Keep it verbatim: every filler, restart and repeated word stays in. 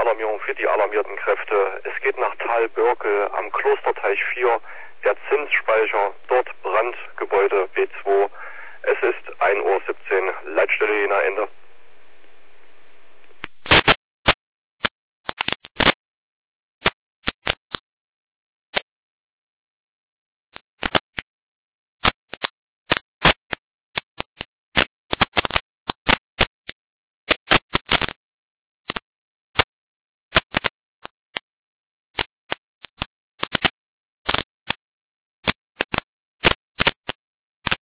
Notalarmierung für die alarmierten Kräfte. Es geht nach Talbörkel am Klosterteich vier, der Zinsspeicher, dort Brandgebäude B zwei. Es ist ein Uhr siebzehn, Leitstelle Jena, Ende.